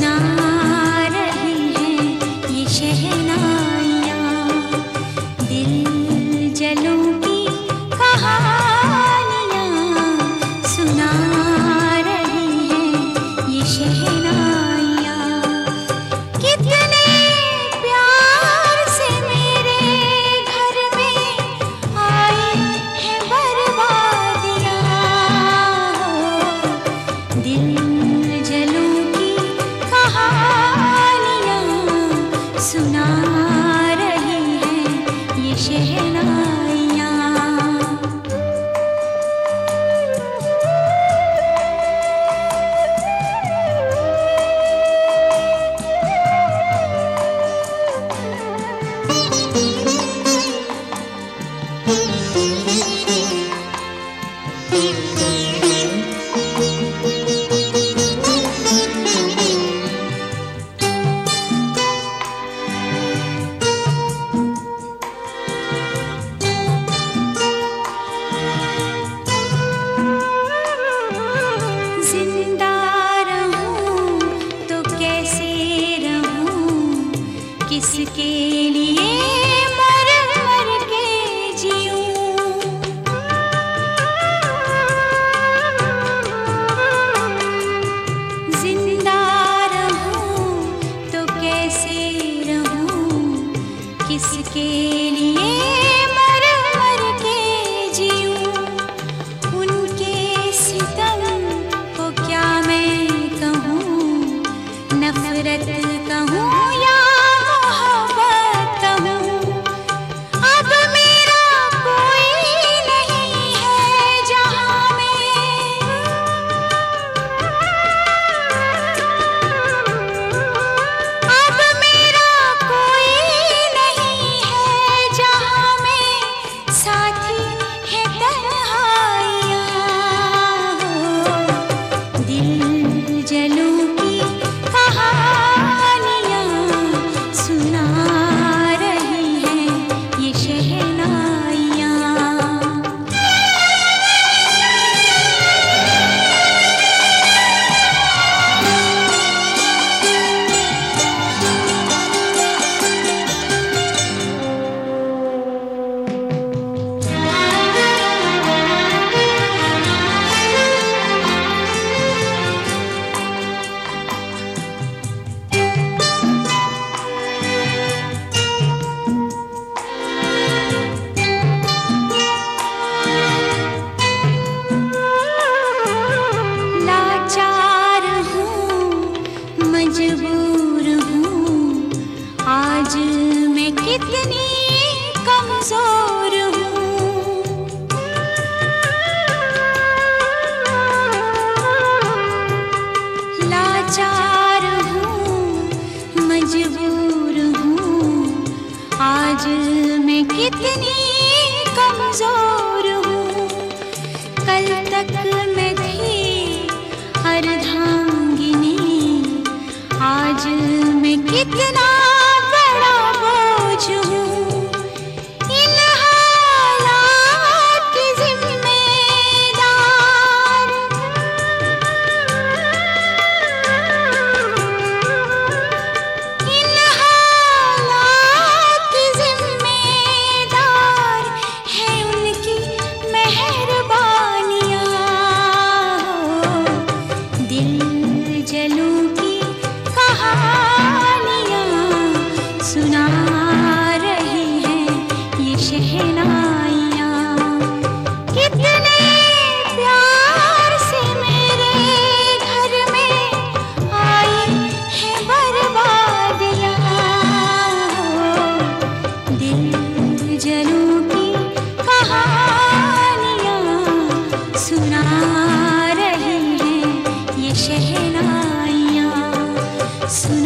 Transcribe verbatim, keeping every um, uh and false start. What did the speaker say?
सुना रही हैं ये शहनाइयाँ, दिल जलों की कहानियाँ सुना रही हैं ये शहनाइयाँ। कितने प्यार से मेरे घर में आई है बर्बादियाँ, दिल जलों की कहानियाँ सुना रही हैं ये शहनाइयाँ। जिंदा रहूं तो कैसे रहूं, किसके लिए मर मर के जीऊं। जिंदा रहूं तो कैसे रहूं, किसके लिए मर मर के जीऊं। उनके सितम को क्या मैं कहूँ, नफरत कहूँ या मोहब्बत कहूँ। अब मेरा कोई नहीं है जहाँ में, अब मेरा कोई नहीं है जहाँ में, साथी है तन्हाइयाँ। दिल जलों की कहानियाँ सुना रही हैं ये शहनाइयाँ। लाचार हूँ, मजबूर हूँ, आज मैं कितनी कमजोर हूँ। लाचार हूँ, मजबूर हूँ, आज मैं कितनी कमजोर हूँ। कल तक मैं थी अर्धांगिनी, आज मैं कितना बड़ा बोझ हूँ। इन हालात की जिम्मेदार, इन हालात की जिम्मेदार है उनकी मेहरबानियाँ। दिल जलों की कहानियाँ सुना रही हैं ये शहनाइयाँ। कितने प्यार से मेरे घर में आई है बर्बादियाँ, दिल जलों की कहानियाँ सुना रही हैं ये शहनाइयाँ।